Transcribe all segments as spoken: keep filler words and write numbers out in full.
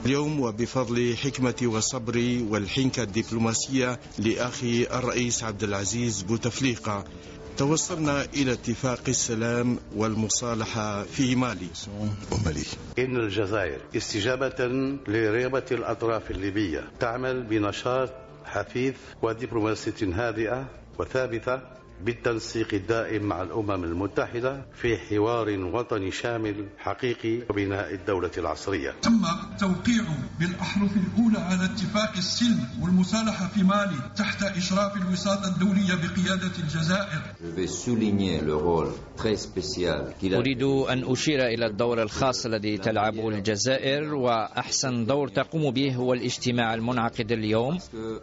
اليوم وبفضل حكمة والصبر والحنكة الدبلوماسية لأخي الرئيس عبد العزيز بوتفليقة توصلنا إلى اتفاق السلام والمصالحة في مالي. إن الجزائر استجابة لرغبة الأطراف الليبية تعمل بنشاط حثيث ودبلوماسية هادئة وثابتة بالتنسيق الدائم مع الأمم المتحدة في حوار وطني شامل حقيقي وبناء الدولة العصرية. تم توقيع بالأحرف الأولى على اتفاق السلم والمصالحة في مالي تحت إشراف الوساطة الدولية بقيادة الجزائر. أريد أن أشير إلى الدور الخاص الذي تلعبه الجزائر، وأحسن دور تقوم به هو الاجتماع المنعقد اليوم،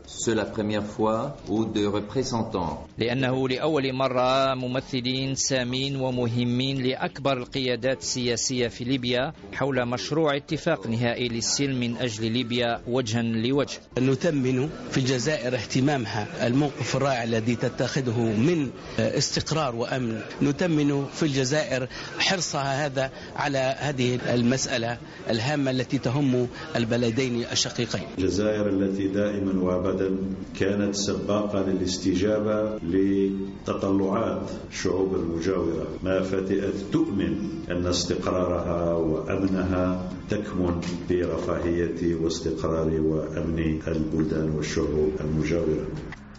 لأنه لأول مرة ممثلين سامين ومهمين لأكبر القيادات السياسية في ليبيا حول مشروع اتفاق نهائي للسلم من أجل ليبيا وجها لوجه. نثمن في الجزائر اهتمامها الموقف الرائع الذي تتخذه من استقرار وأمن. نثمن في الجزائر حرصها هذا على هذه المسألة الهامة التي تهم البلدين الشقيقين. الجزائر التي دائما وابدا كانت سباقة للاستجابة لتطلعات الشعوب المجاورة، ما فتئت تؤمن أن استقرارها وأمنها تكمن في رفاهية واستقرار وأمن البلدان والشعوب المجاورة.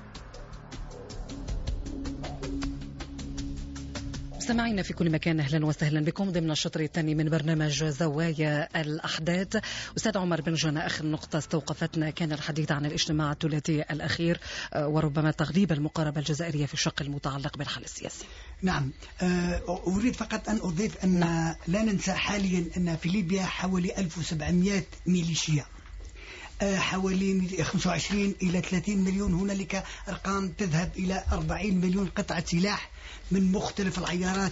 مستمعينا في كل مكان، أهلا وسهلا بكم ضمن الشطر الثاني من برنامج زوايا الأحداث. أستاذ عمر بن جنى، آخر نقطة استوقفتنا كان الحديث عن الاجتماع الثلاثي الأخير وربما تغليب المقاربة الجزائرية في الشق المتعلق بالحل السياسي. نعم، أريد فقط أن أضيف أن نعم. لا ننسى حاليا أن في ليبيا حوالي ألف وسبعمائة ميليشيا، حوالي خمسة وعشرين إلى ثلاثين مليون، هنالك أرقام تذهب إلى أربعين مليون قطعة سلاح من مختلف العيارات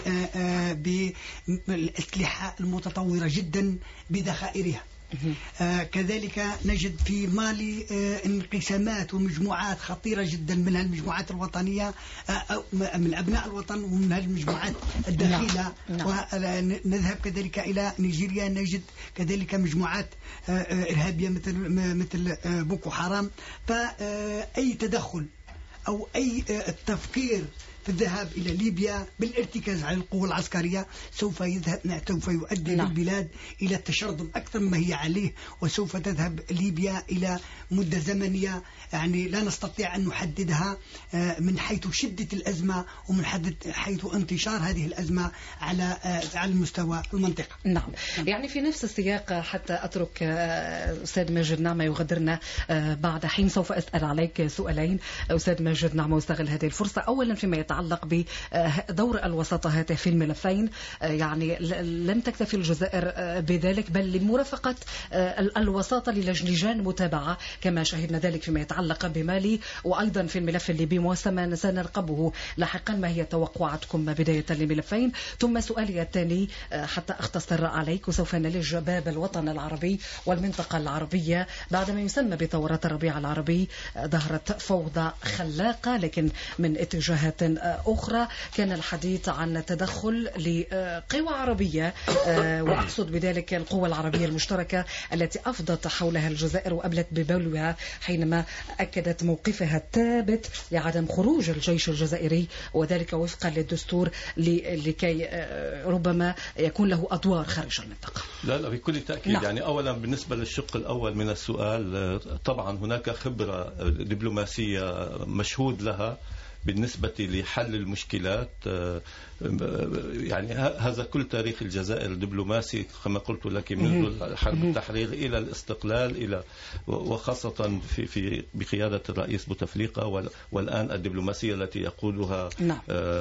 بالأسلحة المتطورة جدا بذخائرها. آه كذلك نجد في مالي آه انقسامات ومجموعات خطيرة جدا، منها المجموعات الوطنية آه من أبناء الوطن ومنها المجموعات الداخلة. ونذهب كذلك إلى نيجيريا، نجد كذلك مجموعات آه إرهابية مثل مثل آه بوكو حرام. فأي تدخل أو أي آه تفكير في الذهاب إلى ليبيا بالارتكاز على القوة العسكرية سوف يذهب سوف يؤدي نعم. البلاد إلى التشرذم أكثر مما هي عليه، وسوف تذهب ليبيا إلى مدة زمنية يعني لا نستطيع أن نحددها من حيث شدة الأزمة ومن حيث انتشار هذه الأزمة على على المستوى المنطقة. نعم، يعني في نفس السياق حتى أترك أستاذ ماجد نعمة يغادرنا بعد حين، سوف أسأل عليك سؤالين أستاذ ماجد نعمة واستغل هذه الفرصة. أولا فيما يتعلق بدور الوساطة في الملفين، يعني لم تكتفي الجزائر بذلك بل لمرافقة الوساطة للجان متابعة كما شاهدنا ذلك فيما يتعلق بمالي وأيضا في الملف الليبي، وسما سنرقبه لاحقا. ما هي توقعاتكم بداية للملفين؟ ثم سؤالي الثاني حتى أختصر عليك، وسوف نلج باب الوطن العربي والمنطقة العربية بعدما يسمى بثورات الربيع العربي. ظهرت فوضى خلاقة لكن من اتجاهات أخرى. كان الحديث عن تدخل لقوى عربية، وأقصد بذلك القوى العربية المشتركة التي أفضت حولها الجزائر وأبلت ببولها حينما أكدت موقفها الثابت لعدم خروج الجيش الجزائري، وذلك وفقا للدستور لكي ربما يكون له أدوار خارج المنطقة. لا لا بكل تأكيد. نعم. يعني أولا بالنسبة للشق الأول من السؤال، طبعا هناك خبرة دبلوماسية مشهود لها بالنسبة لحل المشكلات. يعني هذا كل تاريخ الجزائر الدبلوماسي كما قلت لك منذ حرب التحرير إلى الاستقلال، إلى وخاصة في في بقيادة الرئيس بوتفليقة، والآن الدبلوماسية التي يقودها نعم.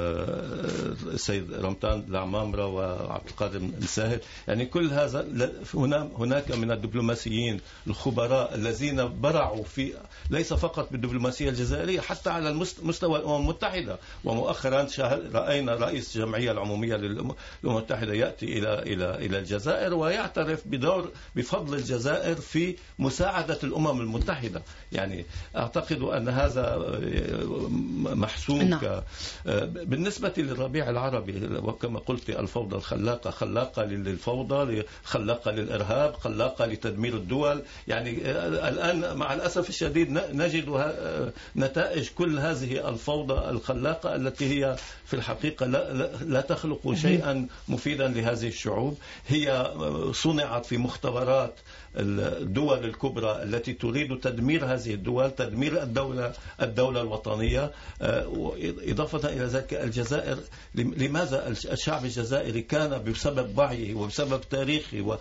السيد رمضان العمامرة وعبد القادر الساهل. يعني كل هذا هناك من الدبلوماسيين الخبراء الذين برعوا في ليس فقط بالدبلوماسية الجزائرية، حتى على المستوى الأمم المتحدة. ومؤخرا رأينا رئيس الجمعية العمومية للأمم المتحدة يأتي إلى إلى إلى الجزائر ويعترف بدور بفضل الجزائر في مساعدة الأمم المتحدة. يعني أعتقد أن هذا محسوم. نعم. بالنسبة للربيع العربي وكما قلت الفوضى الخلاقة، خلاقة للفوضى، خلاقة للإرهاب، خلاقة لتدمير الدول. يعني الآن مع الأسف الشديد نجد نتائج كل هذه الفوضى الخلاقة التي هي في الحقيقة لا, لا تخلق شيئا مفيدا لهذه الشعوب. هي صنعت في مختبرات الدول الكبرى التي تريد تدمير هذه الدول، تدمير الدولة الدولة الوطنية. إضافة إلى ذلك الجزائر، لماذا الشعب الجزائري كان بسبب وعيه وبسبب تاريخه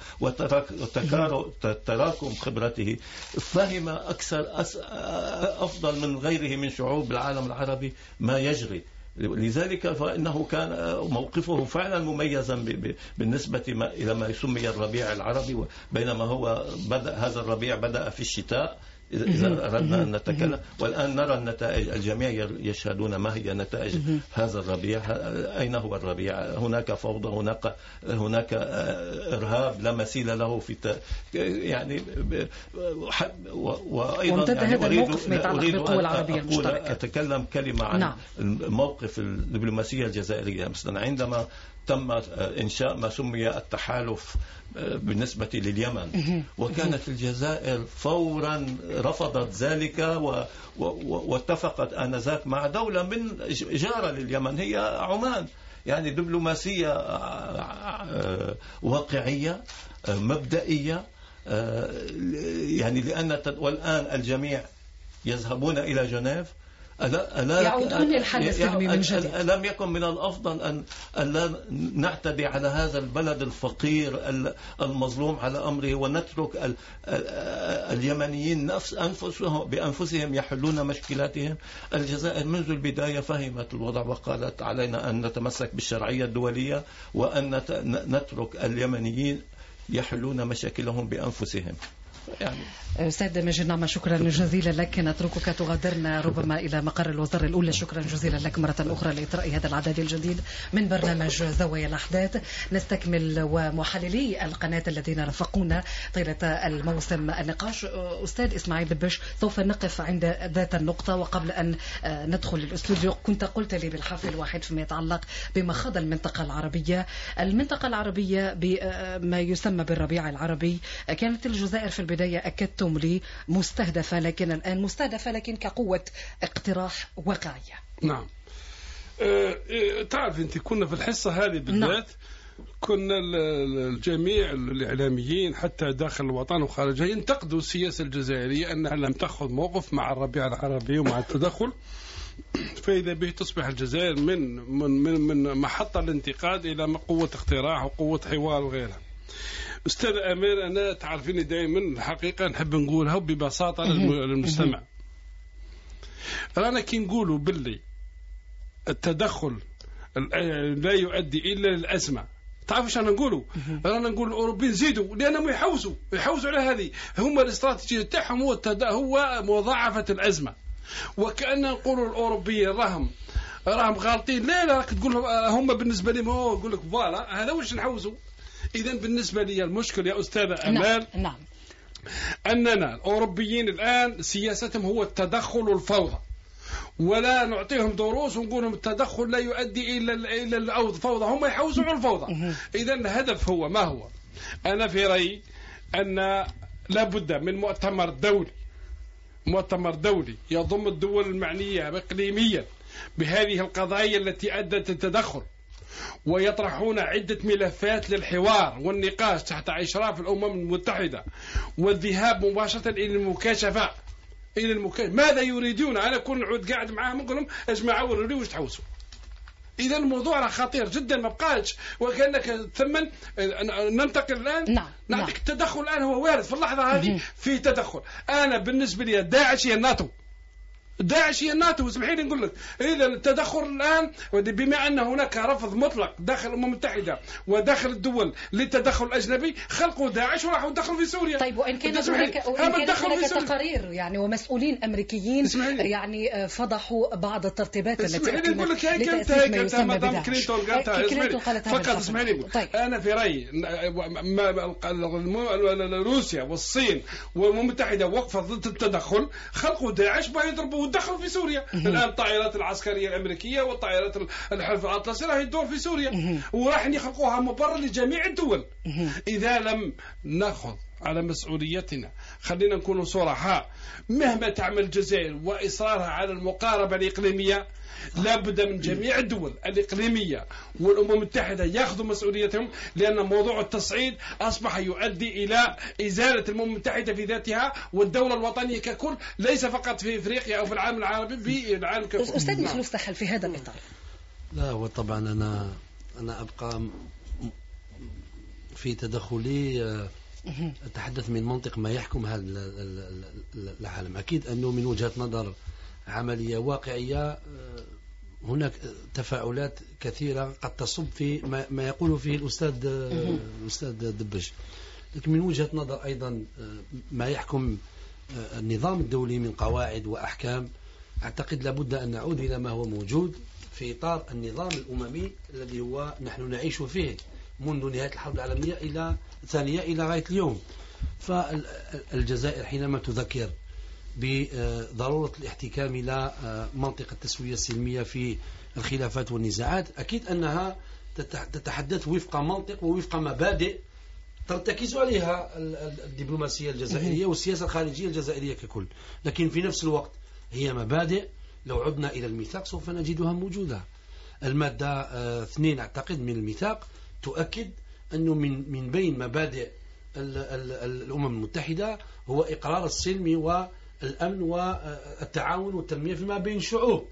وتراكم خبرته فهم أكثر أفضل من غيره من شعوب العالم العربي ما يجري. لذلك فإنه كان موقفه فعلا مميزا بالنسبة إلى ما يسمى الربيع العربي، بينما هو بدأ هذا الربيع بدأ في الشتاء إذا أردنا أن نتكلم. والآن نرى النتائج، الجميع يشهدون ما هي نتائج هذا الربيع. أين هو الربيع؟ هناك فوضى، هناك هناك إرهاب لا مثيل له في ت... يعني وأيضا يعني هذا الموقف ما يتعلق بالقوى العربية المشتركة. أتكلم كلمة عن نعم. موقف الدبلوماسية الجزائرية. مثلا عندما تم إنشاء ما سمي التحالف بالنسبة لليمن، وكانت الجزائر فورا رفضت ذلك و... و... واتفقت آنذاك مع دولة من جارة لليمن هي عمان. يعني دبلوماسية واقعية مبدئية. يعني لأن والآن الجميع يذهبون إلى جنيف. ألا ألا يعودون للحل السلمي من جديد. ألم يكن من الأفضل أن ألا نعتدي على هذا البلد الفقير المظلوم على أمره، ونترك اليمنيين نفس أنفسهم بأنفسهم يحلون مشكلاتهم؟ الجزائر منذ البداية فهمت الوضع وقالت علينا أن نتمسك بالشرعية الدولية وأن نترك اليمنيين يحلون مشاكلهم بأنفسهم. يعني أستاذ ماجد نعمة، شكرا جزيلا لك. نتركك تغادرنا ربما إلى مقر الوزارة الأولى. شكرا جزيلا لك مرة أخرى لإطراء هذا العدد الجديد من برنامج زوايا الأحداث. نستكمل ومحللي القناة الذين رافقونا طيلة الموسم النقاش. أستاذ إسماعيل دبش، سوف نقف عند ذات النقطة، وقبل أن ندخل الاستوديو كنت قلت لي بالحرف الواحد فيما يتعلق بما خاض المنطقة العربية. المنطقة العربية بما يسمى بالربيع العربي، كانت الجزائر في البداية أكدتم لي مستهدفة، لكن الآن مستهدفة لكن كقوة اقتراح واقعية. نعم. أه تعرف أنت كنا في الحصة هذه بالذات نعم. كنا الجميع الإعلاميين حتى داخل الوطن وخارجه ينتقدوا السياسة الجزائرية أنها لم تأخذ موقف مع الربيع العربي ومع التدخل، فإذا به تصبح الجزائر من من من, من محطة الانتقاد إلى قوة اقتراح وقوة حوار وغيرها. أستاذ أمير، أنا تعرفيني دائما الحقيقة نحب نقولها ببساطة للمستمع. رانا كي نقولوا باللي التدخل لا يؤدي إلا للأزمة، تعرفوا ايش انا نقولوا؟ رانا نقول الأوروبيين زيدوا لأنهم يحوزوا يحوزوا على هذه، هم الاستراتيجية تاعهم هو هو مضاعفة الأزمة. وكأن نقولوا الأوروبيين راهم راهم غالطين. لا لا راك تقول هم بالنسبة لهم هو يقول لك فوالا هذا واش نحوزوا. إذن بالنسبة لي المشكل يا أستاذة أمال نعم. نعم. أننا الأوروبيين الآن سياستهم هو التدخل والفوضى، ولا نعطيهم دروس ونقول لهم التدخل لا يؤدي إلى إلى الفوضى، هم يحوزوا على الفوضى. إذن الهدف هو ما هو؟ أنا في رأيي أن لابد من مؤتمر دولي، مؤتمر دولي يضم الدول المعنية إقليميا بهذه القضايا التي أدت التدخل، ويطرحون عدة ملفات للحوار والنقاش تحت إشراف الأمم المتحدة، والذهاب مباشرة إلى المكاشفة إلى المكاشفة. ماذا يريدون؟ أنا كنت نعود قاعد معهم نقول لهم أجمعوا وريدوا واش تحوسوا. إذا الموضوع خطير جدا، ما بقاش وكأنك ثمن. ننتقل الآن نعم. نعطيك التدخل الآن هو وارد في اللحظة هذه في تدخل. أنا بالنسبة لي داعش هي الناتو، داعش هي الناتو. اسمحي لي نقول لك، اذا التدخل الان بما ان هناك رفض مطلق داخل الامم المتحده وداخل الدول للتدخل الاجنبي، خلقوا داعش وراحوا دخلوا في سوريا. طيب وان كانت هناك وان كانت هناك تقارير يعني ومسؤولين امريكيين يعني فضحوا بعض الترتيبات التي نقول لك هيك انت هيك مدام كلينتون قالتها فقط. اسمحي لي طيب. انا في رايي روسيا والصين والامم المتحده وقفت ضد التدخل، خلقوا داعش بيضربوا ودخلوا في سوريا. الآن الطائرات العسكرية الأمريكية والطائرات الحلف الأطلسي راح يدور في سوريا، وراح يخلقوها مبرر لجميع الدول. إذا لم نأخذ على مسؤوليتنا، خلينا نكون صراحة، مهما تعمل الجزائر وإصرارها على المقاربة الإقليمية، لابد من جميع الدول الإقليمية والأمم المتحدة يأخذوا مسؤوليتهم، لأن موضوع التصعيد أصبح يؤدي إلى إزالة الأمم المتحدة في ذاتها والدولة الوطنية ككل، ليس فقط في إفريقيا أو في العالم العربي، في العالم ككل. أستاذ مخلوف سحل في هذا الإطار. لا، وطبعا أنا أنا أبقى في تدخلي أتحدث من منطق ما يحكم هذا العالم. أكيد أنه من وجهة نظر عملية واقعية هناك تفاعلات كثيرة قد تصب في ما يقول فيه الأستاذ الأستاذ دبش، لكن من وجهة نظر أيضا ما يحكم النظام الدولي من قواعد وأحكام، أعتقد لابد أن نعود إلى ما هو موجود في إطار النظام الأممي الذي هو نحن نعيش فيه منذ نهاية الحرب العالمية إلى ثانية إلى غاية اليوم. فالجزائر حينما تذكر بضرورة الاحتكام إلى منطقة التسوية السلمية في الخلافات والنزاعات، أكيد أنها تتحدث وفق منطق ووفق مبادئ ترتكز عليها الدبلوماسية الجزائرية والسياسة الخارجية الجزائرية ككل، لكن في نفس الوقت هي مبادئ لو عدنا إلى الميثاق سوف نجدها موجودة. المادة اثنين أعتقد من الميثاق تؤكد أنه من من بين مبادئ الأمم المتحدة هو إقرار السلم والأمن والتعاون والتنمية فيما بين الشعوب.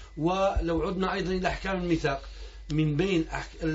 ولو عدنا أيضا إلى أحكام الميثاق، من بين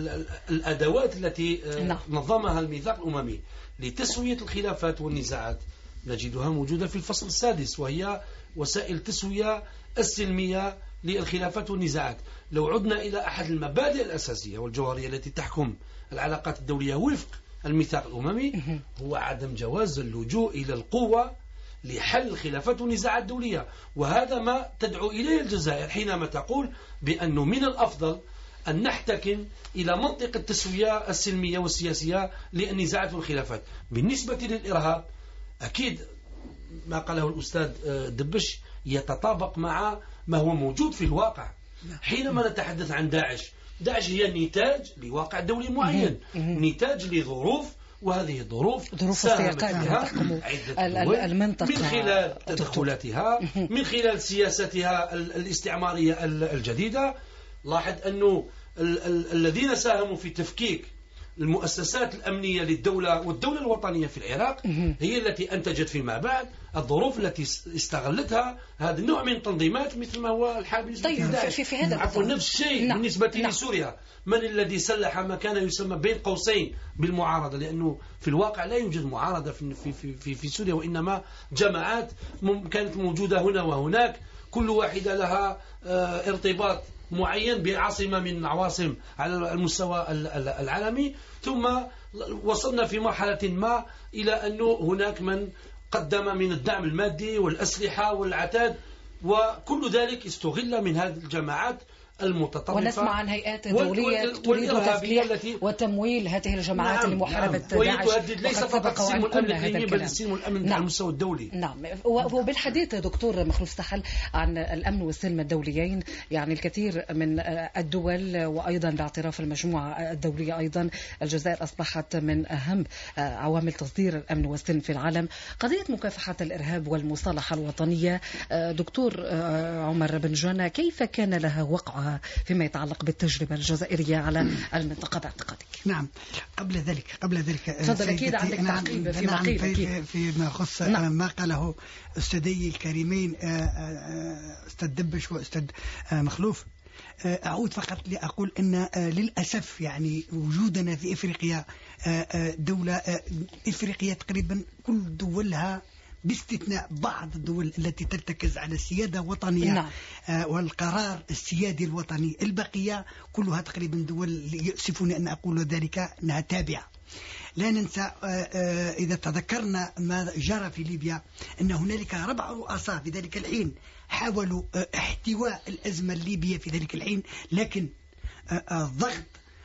الأدوات التي نظمها الميثاق الأممي لتسوية الخلافات والنزاعات نجدها موجودة في الفصل السادس، وهي وسائل تسوية السلمية للخلافات والنزاعات. لو عدنا إلى أحد المبادئ الأساسية والجوهرية التي تحكم العلاقات الدولية وفق الميثاق الأممي، هو عدم جواز اللجوء إلى القوة لحل الخلافات والنزاعات الدولية. وهذا ما تدعو إليه الجزائر حينما تقول بأنه من الأفضل أن نحتكم إلى منطقة التسوية السلمية والسياسية للنزاعات والخلافات. بالنسبة للإرهاب، أكيد ما قاله الأستاذ دبش يتطابق مع ما هو موجود في الواقع. حينما نتحدث عن داعش، داعش هي نتاج لواقع دولي معين، نتاج لظروف، وهذه الظروف ظروف السياقات المنطقة من خلال تدخلاتها، من خلال سياستها الاستعمارية الجديدة. لاحظ أنه الذين ساهموا في تفكيك المؤسسات الأمنية للدولة والدولة الوطنية في العراق هي التي أنتجت فيما بعد الظروف التي استغلتها هذا النوع من التنظيمات مثل ما هو الحال. طيب في, في هذا عفوا نفس الشيء نعم. بالنسبة نعم. لسوريا، من الذي سلح ما كان يسمى بين قوسين بالمعارضة؟ لأنه في الواقع لا يوجد معارضة في, في, في, في سوريا، وإنما جماعات كانت موجودة هنا وهناك، كل واحدة لها ارتباط معين بعاصمة من عواصم على المستوى العالمي. ثم وصلنا في مرحلة ما إلى أنه هناك من قدم من الدعم المادي والأسلحة والعتاد، وكل ذلك استغل من هذه الجماعات المتطرفة. ونسمع عن هيئات دولية تريد تسليح وتمويل هذه الجماعات نعم لمحاربة نعم. داعش، وتهدد ليس فقط السلم والأمن الإقليمي بل السلم والأمن نعم. على المستوى الدولي. نعم. وبالحديث دكتور مخلوف سحل عن الأمن والسلم الدوليين، يعني الكثير من الدول وأيضا باعتراف المجموعة الدولية أيضا الجزائر أصبحت من أهم عوامل تصدير الأمن والسلم في العالم. قضية مكافحة الإرهاب والمصالحة الوطنية، دكتور عمر بن جنة، كيف كان لها وقعها فيما يتعلق بالتجربة الجزائرية على المنطقة باعتقادك؟ نعم. قبل ذلك قبل ذلك تفضل. أكيد عندك نعم تعقيب في نعم في, في فيما يخص نعم. ما قاله أستاذي الكريمين أستاذ دبش وأستاذ مخلوف. أعود فقط لأقول أن للأسف يعني وجودنا في إفريقيا، دولة إفريقيا تقريبا كل دولها باستثناء بعض الدول التي ترتكز على السيادة الوطنية نعم. آه والقرار السيادي الوطني. البقية كلها تقريبا دول يؤسفني أن أقول ذلك أنها تابعة. لا ننسى إذا تذكرنا ما جرى في ليبيا أن هنالك ربع رؤساء في ذلك الحين حاولوا احتواء الأزمة الليبية في ذلك الحين، لكن الضغط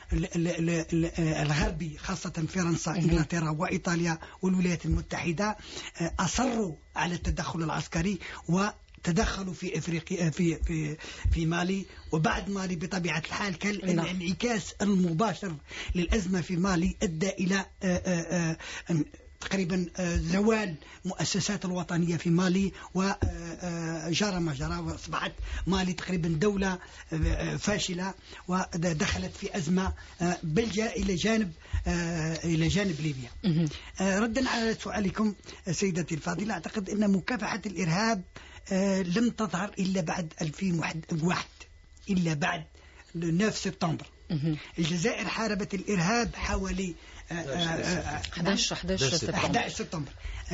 الغربي خاصة فرنسا إنجلترا وإيطاليا والولايات المتحدة أصروا على التدخل العسكري و تدخلوا في افريقيا في في في مالي. وبعد مالي بطبيعه الحال كان الانعكاس المباشر للازمه في مالي ادى الى تقريبا زوال مؤسسات الوطنيه في مالي وجرى ما جرى، واصبحت مالي تقريبا دوله فاشله ودخلت في ازمه بل جاء الى جانب الى جانب ليبيا. ردا على سؤالكم سيدتي الفاضله، اعتقد ان مكافحه الارهاب لم تظهر إلا بعد ألفين وواحد، إلا بعد تسعة سبتمبر. الجزائر حاربت الإرهاب حوالي أحد عشر سبتمبر.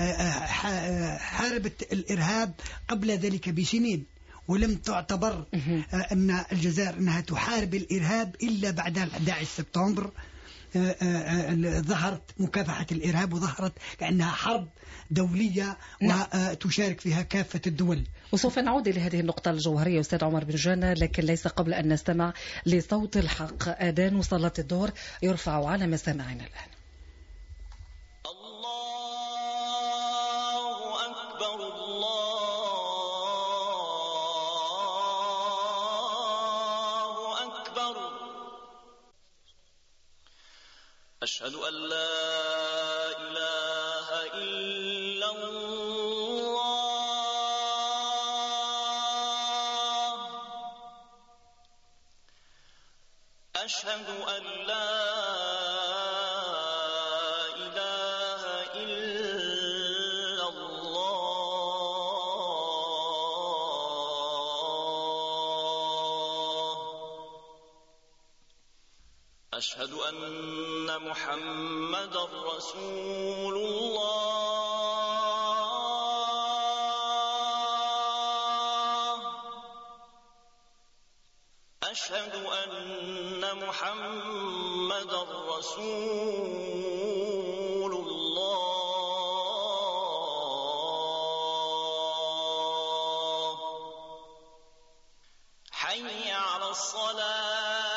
حاربت الإرهاب قبل ذلك بسنين، ولم تعتبر أن الجزائر أنها تحارب الإرهاب إلا بعد أحد عشر سبتمبر. ظهرت مكافحة الإرهاب وظهرت كأنها حرب دولية وتشارك فيها كافة الدول. وسوف نعود إلى هذه النقطة الجوهرية أستاذ عمر بن جنة، لكن ليس قبل أن نستمع لصوت الحق. آذان صلاة الظهر يرفع على مسامعنا الآن. أشهد أن لا إله إلا الله، أشهد أن لا إله إلا الله، أشهد أن محمد رسول الله، أشهد أن محمد رسول الله. حي على الصلاة،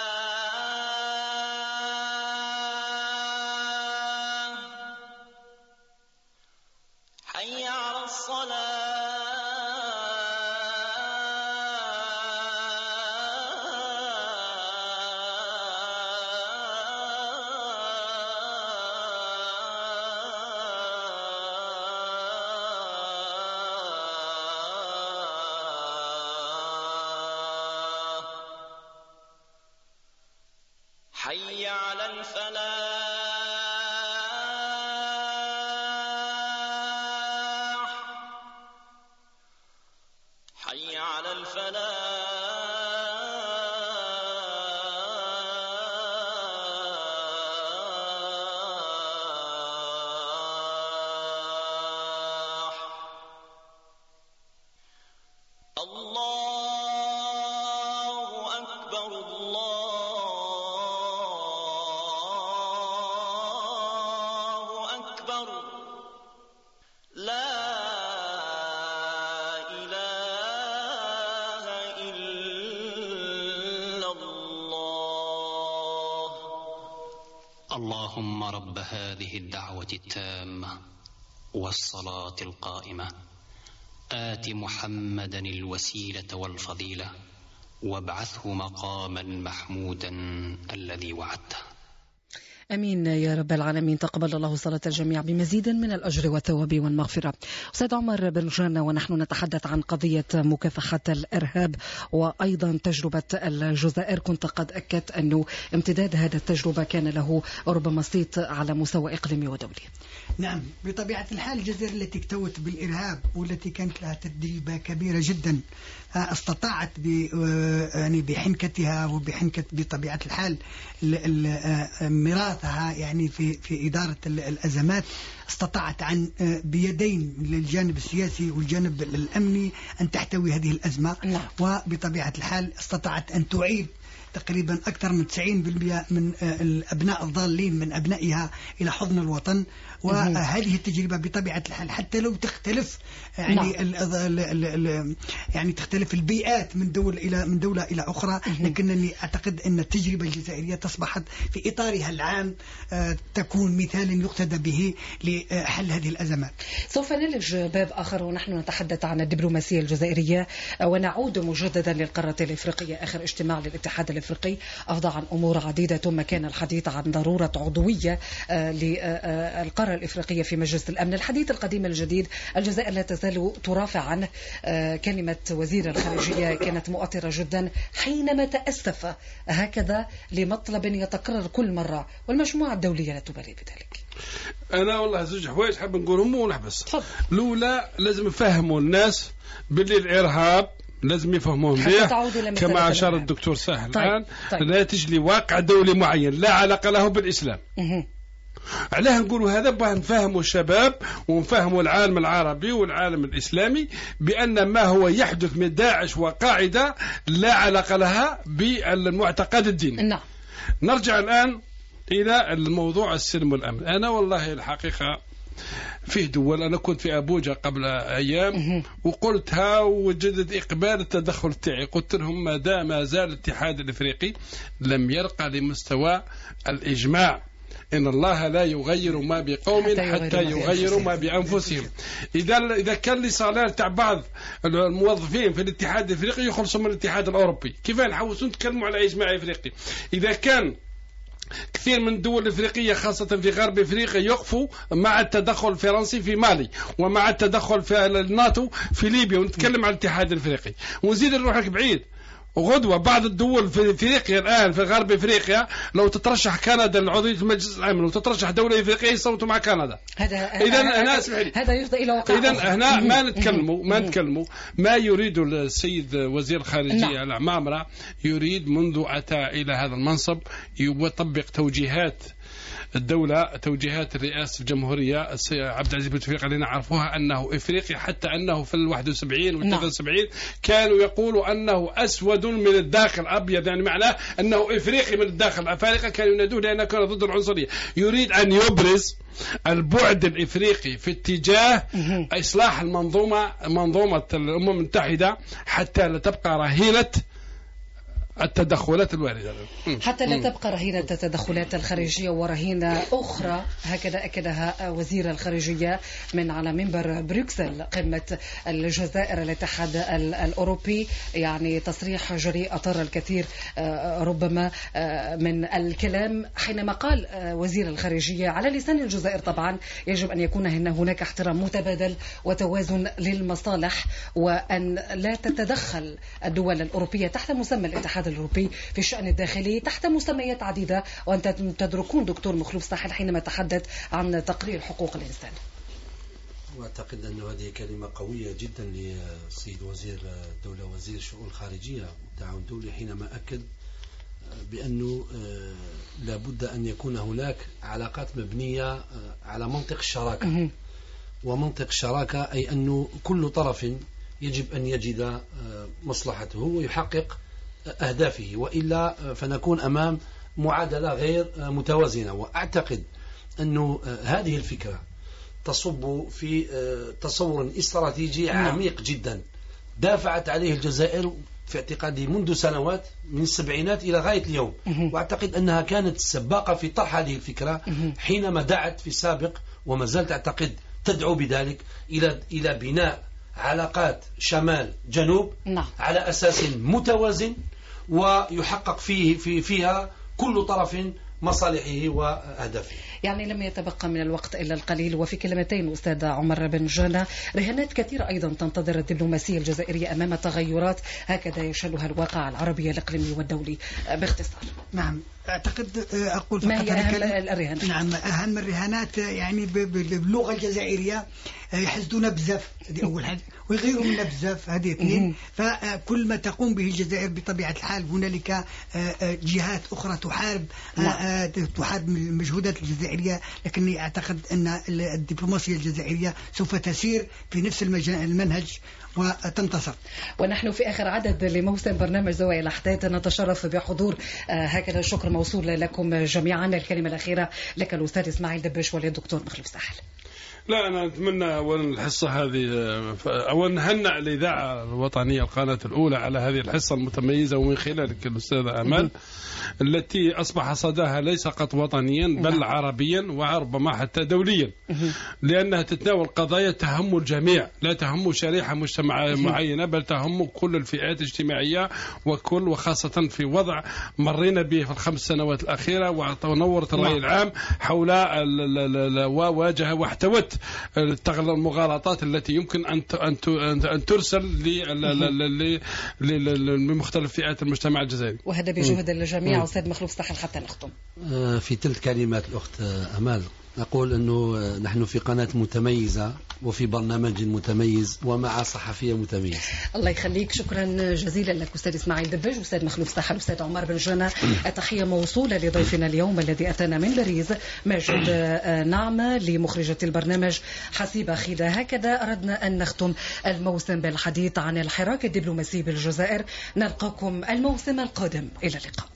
حي على الصلاة، حي على الفلاح، حي على الفلاح. الله أكبر، الله أكبر، لا إله إلا الله. اللهم رب هذه الدعوة التامة والصلاة القائمة، آت محمدا الوسيلة والفضيلة وابعثه مقاما محمودا الذي وعدته. أمين يا رب العالمين. تقبل الله صلاة الجميع بمزيد من الأجر والثواب والمغفرة. أستاذ عمر بن جنة، ونحن نتحدث عن قضية مكافحة الإرهاب وأيضا تجربة الجزائر، كنت قد أكدت أنه امتداد هذا التجربة كان له ربما صيت على مستوى إقليمي ودولي. نعم، بطبيعة الحال الجزائر التي اكتوت بالإرهاب والتي كانت لها تجربة كبيرة جدا استطاعت يعني بحنكتها وبحنكة بطبيعة الحال ميراثها يعني في في إدارة الأزمات، استطاعت عن بيدين للجانب السياسي والجانب الأمني أن تحتوي هذه الأزمة. نعم. وبطبيعة الحال استطاعت أن تعيد تقريبا أكثر من تسعين بالمئة من الأبناء الضالين من أبنائها إلى حضن الوطن. وهذه التجربة بطبيعة الحال حتى لو تختلف يعني نعم. ال ال ال ال يعني تختلف البيئات من دولة إلى من دولة إلى أخرى، لكنني أعتقد أن التجربة الجزائرية تصبحت في إطارها العام تكون مثالا يقتدى به لحل هذه الأزمات. سوف نلج باب آخر ونحن نتحدث عن الدبلوماسية الجزائرية ونعود مجددا للقارة الإفريقية. آخر اجتماع للاتحاد الإفريقي أفضى عن أمور عديدة، ثم كان الحديث عن ضرورة عضوية للقارة الإفريقية في مجلس الأمن. الحديث القديم الجديد، الجزائر لا تزال ترافع عنه. كلمة وزير الخارجية كانت مؤثرة جدا حينما تأسف هكذا لمطلب يتكرر كل مرة، والمجموعة الدولية لا تبالي بذلك. أنا والله زوج حوايج حاب نقولهم ونحبس. الأولى لازم يفهموا الناس باللي الإرهاب لازم يفهموهم به كما أشار الدكتور ساهل الآن. طيب. طيب. لا تجلي واقع دولي معين لا علاقة له بالإسلام. علاه نقولوا هذا باه نفهموا الشباب ونفهموا العالم العربي والعالم الإسلامي بأن ما هو يحدث من داعش وقاعدة لا علاقة لها بالمعتقد الديني. نعم. نرجع الآن إلى الموضوع السلم والأمن. أنا والله الحقيقة فيه دول، أنا كنت في أبوجا قبل أيام وقلتها وجدت إقبال التدخل تاعي، قلت لهم ما دام ما زال الاتحاد الإفريقي لم يرقى لمستوى الإجماع، إن الله لا يغير ما بقوم حتى يغيروا ما بأنفسهم. إذا إذا كان لي صالح تاع بعض الموظفين في الاتحاد الإفريقي يخلصوا من الاتحاد الأوروبي، كيف نحوسوا نتكلموا على إجماع إفريقي؟ إذا كان كثير من الدول الافريقيه خاصه في غرب افريقيا يقفوا مع التدخل الفرنسي في مالي ومع التدخل في الناتو في ليبيا، ونتكلم عن الاتحاد الافريقي ونزيد نروح بعيد. وغدوة بعض الدول في افريقيا الان في غرب افريقيا لو تترشح كندا لعضويه المجلس الامن وتترشح دوله افريقيه يصوتوا مع كندا. هذا اذا هنا هذا يفضي الى واقع. اذا هنا ما نتكلموا ما نتكلموا ما يريد السيد وزير الخارجيه العمامره، يريد منذ اتى الى هذا المنصب يطبق توجيهات الدولة، توجيهات الرئاسة الجمهورية عبد العزيز بوتفليقة اللي نعرفوها أنه إفريقيا، حتى أنه في الواحد وسبعين والثلاثة وسبعين كانوا يقولوا أنه أسود من الداخل أبيض، يعني معناه أنه إفريقي من الداخل. أفارقة كانوا ينادوه لأنه كان ضد العنصرية. يريد أن يبرز البعد الإفريقي في اتجاه إصلاح المنظومة، منظومة الأمم المتحدة، حتى لا تبقى رهينة التدخلات الواردة، حتى لا تبقى رهينة التدخلات الخارجية ورهينة أخرى. هكذا أكدها وزير الخارجية من على منبر بروكسل قمة الجزائر الاتحاد الأوروبي. يعني تصريح جريء أثار الكثير ربما من الكلام حينما قال وزير الخارجية على لسان الجزائر طبعا يجب أن يكون هناك احترام متبادل وتوازن للمصالح، وأن لا تتدخل الدول الأوروبية تحت مسمى الاتحاد الأوروبي في الشأن الداخلي تحت مسميات عديدة. وأنتم تدركون دكتور مخلوف ساحل حينما تحدث عن تقرير حقوق الإنسان. وأعتقد أن هذه كلمة قوية جدا للسيد وزير الدولة وزير الشؤون الخارجية والتعاون الدولي حينما أكد بأنه لابد أن يكون هناك علاقات مبنية على منطق الشراكة. ومنطق الشراكة أي أنه كل طرف يجب أن يجد مصلحته ويحقق أهدافه، وإلا فنكون أمام معادلة غير متوازنة. وأعتقد أن هذه الفكرة تصب في تصور استراتيجي عميق جدا دافعت عليه الجزائر في اعتقادي منذ سنوات من السبعينات إلى غاية اليوم. وأعتقد أنها كانت سباقة في طرح هذه الفكرة حينما دعت في السابق وما زالت أعتقد تدعو بذلك إلى إلى بناء علاقات شمال جنوب نعم. على أساس متوازن ويحقق فيه في فيها كل طرف مصالحه وأهدافه. يعني لم يتبقى من الوقت إلا القليل، وفي كلمتين أستاذ عمر بن جانا، رهانات كثيرة أيضا تنتظر الدبلوماسية الجزائرية أمام تغيرات هكذا يشهدها الواقع العربي الإقليمي والدولي. باختصار. نعم، أعتقد أقول ما فقط هي أهم الرهانات؟ نعم، أهم الرهانات يعني باللغة الجزائرية يحسدونا بزاف، هذه أول حاجة، ويغيروا منا بزاف، هذه اثنين. فكل ما تقوم به الجزائر بطبيعة الحال هنالك جهات أخرى تحارب تحارب المجهودات الجزائرية، لكني أعتقد أن الدبلوماسية الجزائرية سوف تسير في نفس المنهج وتنتصر. ونحن في آخر عدد لموسم برنامج زوايا الأحداث نتشرف بحضور هكذا. الشكر موصول لكم جميعا. الكلمة الأخيرة لك الأستاذ إسماعيل دبش وللدكتور مخلوف ساحل. لا، أنا أتمنى أولا الحصة هذه، أولا نهنئ الإذاعة الوطنية القناة الأولى على هذه الحصة المتميزة، ومن خلالك الأستاذة أمل التي أصبح صداها ليس فقط وطنيا بل عربيا وربما حتى دوليا، لأنها تتناول قضايا تهم الجميع، لا تهم شريحة مجتمع معينة بل تهم كل الفئات الاجتماعية وكل، وخاصة في وضع مرينا به في الخمس سنوات الأخيرة ونورت الرأي العام حول وواجه واحتوت المغالطات التي يمكن أن أن ترسل لمختلف فئات المجتمع الجزائري. وهذا بجهد الجميع. أستاذ مخلوف ساحل حتى نختم في ثلاث كلمات الأخت أمال، أقول أنه نحن في قناة متميزة وفي برنامج متميز ومع صحفية متميزة. الله يخليك، شكرا جزيلا لك أستاذ إسماعيل دبج، أستاذ مخلوف ساحل، أستاذ عمر بن جنة. التحية موصولة لضيفنا اليوم الذي أتانا من باريس، ماجد نعمة لمخرجة البرنامج حسيبة خيدة. هكذا أردنا أن نختم الموسم بالحديث عن الحراك الدبلوماسي بالجزائر. نلقاكم الموسم القادم، إلى اللقاء.